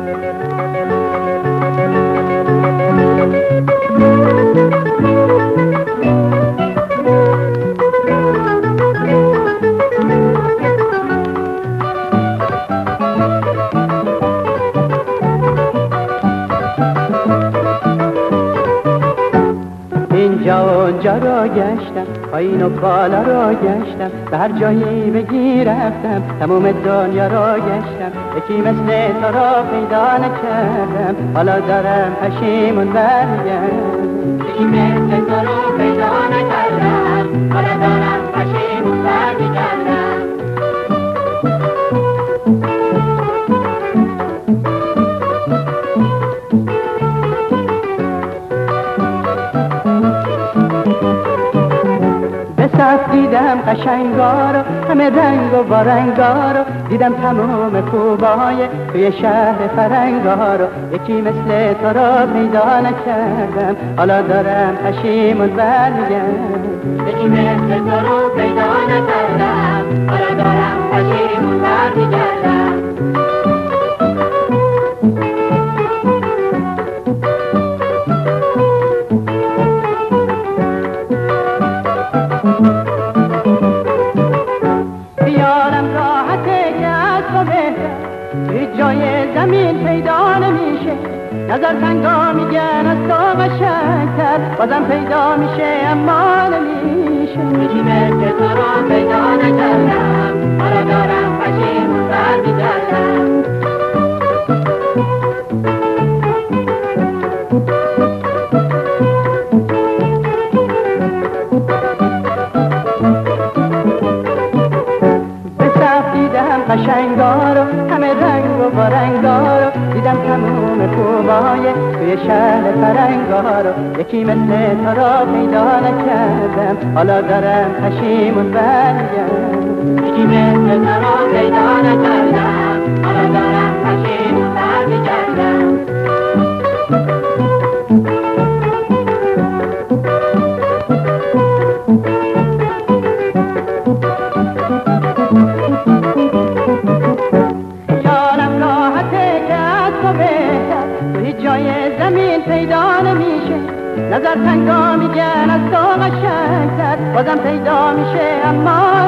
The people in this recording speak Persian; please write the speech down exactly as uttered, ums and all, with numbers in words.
اینجا اونجا را گشتم، پایین و بالا را گشتم، به هر جایی بگی رفتم، تمام دنیا را گشتم، یکی مثل تو را پیدا نکردم، حالا دارم پشیمون برمیگردم. یکی مثل تو را پیدا نکردم، حالا دارم پشیمون برمیگردم. صف دیدم قشنگا رو، همه رنگ و بارنگا رو، دیدم تمام خوبای توی شهر فرنگا رو، یکی مثل تو را پیدا نکردم، حالا دارم پشیمون برمیگردم. یکی مثل تو رو پیدا نکردم، حالا دارم پشیمون برمیگردم. جای زمین پیدا نمیشه، نظر تنگا میگن از تو قشنگتر، بازم پیدا میشه اما نمیشه. یکی مثل تو را پیدا نکردم، حالا دارم پشیمون برمیگردم. قشنگا رو، همه رنگ و بارنگا رو، دیدم تمام خوبای توی شهر فرنگا رو، یکی مثل تو را پیدا نکردم، حالا دارم پشیمون برمیگردم. یکی مثل تو را پیدا نکردم، حالا دارم پشیمون برمیگردم. جای زمین پیدا نمیشه، نظر تنگا میگن از تو قشنگتر، بازم پیدا میشه اما